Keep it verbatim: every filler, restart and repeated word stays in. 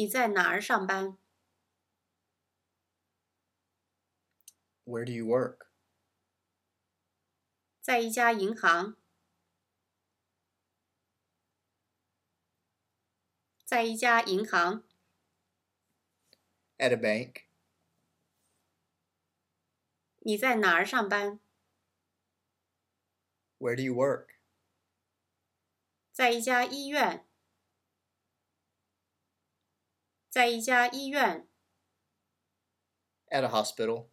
你在哪儿上班？ Where do you work? 在一家银行。在一家银行。 At a bank. 你在哪儿上班？ Where do you work? 在一家医院。在一家医院。 At a hospital.